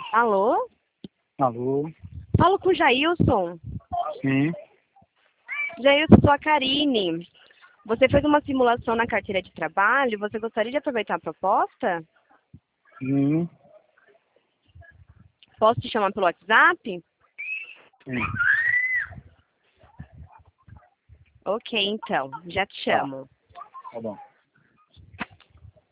Alô? Alô? Falo com o Jailson. Sim. Jailson, sou a Karine. Você fez uma simulação na carteira de trabalho. Você gostaria de aproveitar a proposta? Sim. Posso te chamar pelo WhatsApp? Sim. Ok, então. Já te Tá. chamo. Tá bom.